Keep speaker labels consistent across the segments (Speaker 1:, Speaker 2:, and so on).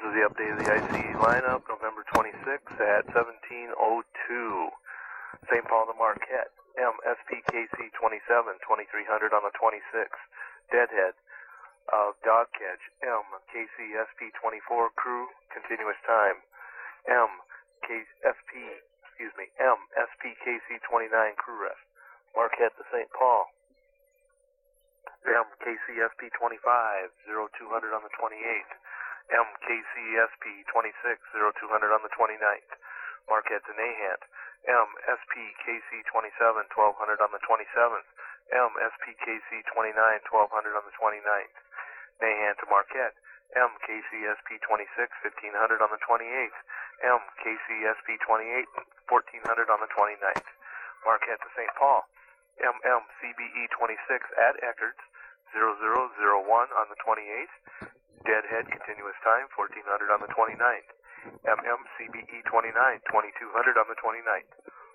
Speaker 1: is the update of the ICE lineup, November 26th at 17:02. St. Paul to Marquette, MSPKC 27, 2300 on the 26th. Deadhead, Dogcatch, MKCSP 24 crew, continuous time. MSPKC 29 crew rest. Marquette to St. Paul. MKCSP 25, 0200 on the 28th. MKCSP 26, 0200 on the 29th. Marquette to Nahant. MSPKC 27, 1200 on the 27th. MSPKC 29, 1200 on the 29th. Nahant to Marquette. MKCSP 26, 1500 on the 28th. MKCSP 28, 1400 on the 29th. Marquette to St. Paul. MMCBE 26 at Eckerts, 0001 on the 28th. Deadhead, continuous time, 1400 on the 29th. MMCBE 29, 2200 on the 29th.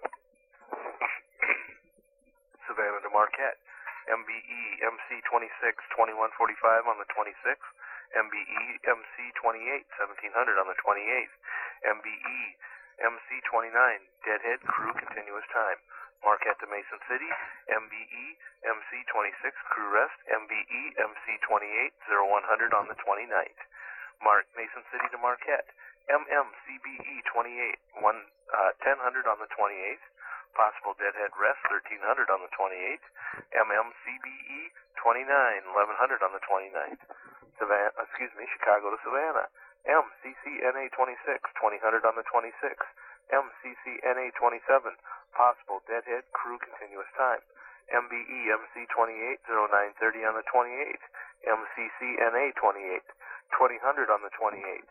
Speaker 1: Savannah to Marquette. MBE MC 26, 2145 on the 26th. MBE MC 28, 1700 on the 28th. MBE MC 29, Deadhead, crew, continuous time. Marquette to Mason City. MBE MC 26, crew rest. MBE MC 28, 0100 on the 29th. Mason City to Marquette. MMCBE 28, 1000 on the 28th. Possible Deadhead rest, 1300 on the 28th. MMCBE 29, 1100 on the 29th. Chicago to Savannah. MCCNA 26, 2000 on the 26th. MCCNA 27, possible Deadhead, crew, continuous time. MBE MC 28, 0930 on the 28th. MCCNA 28, 2000 on the 28th.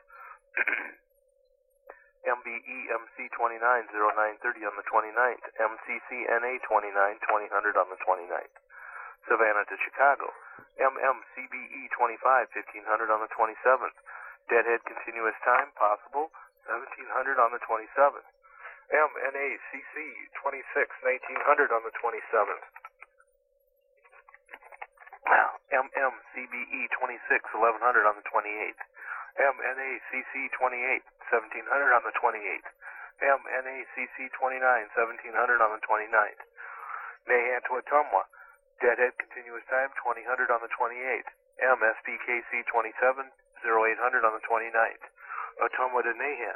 Speaker 1: MBE MC 29, 0930 on the 29th. MCCNA 29, 2000 on the 29th. Savannah to Chicago. MMCBE 25, 1500 on the 27th. Deadhead, continuous time, possible, 1700 on the 27th. MNACC 26, 1900 on the 27th. MMCBE 26, 1100 on the 28th. MNACC 28, 1700 on the 28th. MNACC 29, 1700 on the 29th. Nahant to Ottumwa. Deadhead, continuous time, 2000 on the 28th. MSPKC 27, 0800 on the 29th. Ottumwa to Nahant.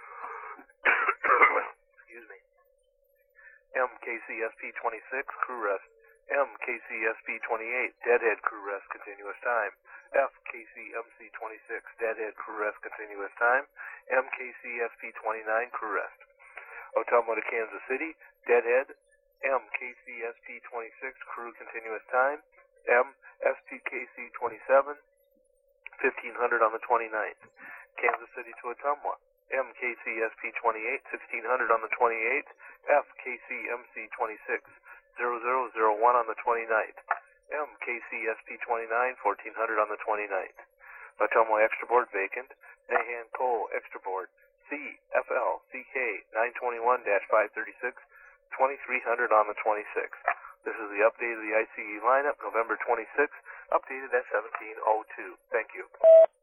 Speaker 1: MKCSP 26, crew rest. MKCSP 28, Deadhead, crew rest, continuous time. FKCMC 26, Deadhead, crew rest, continuous time. MKCSP 29, crew rest. Ottumwa to Kansas City. Deadhead. MKCSP 26, crew, continuous time. MSPKC 27, 1500 on the 29th. Kansas City to Ottumwa. MKCSP 28, 1600 on the 28th. FKCMC 26, 0001 on the 29th. MKCSP 29, 1400 on the 29th. Ottumwa extra board vacant. Nahant Cole extra board. CFL CK 921-536, 2300 on the 26th. This is the update of the ICE lineup, November 26th, updated at 17:02. Thank you.